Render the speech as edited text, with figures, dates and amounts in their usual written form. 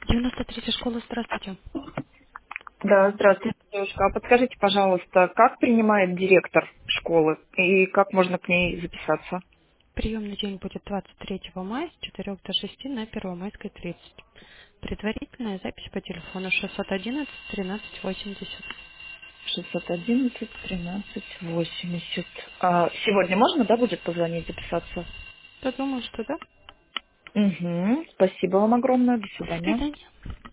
93-я школа, здравствуйте. Да, здравствуйте, девушка. А подскажите, пожалуйста, как принимает директор школы и как можно к ней записаться? Приемный день будет 23 мая с 4 до 6 на Первомайской 30. Предварительная запись по телефону 611 13 80. 611 13 80. Сегодня можно, да, будет позвонить, записаться? Я думаю, что да. Угу. Спасибо вам огромное. До До свидания. свидания.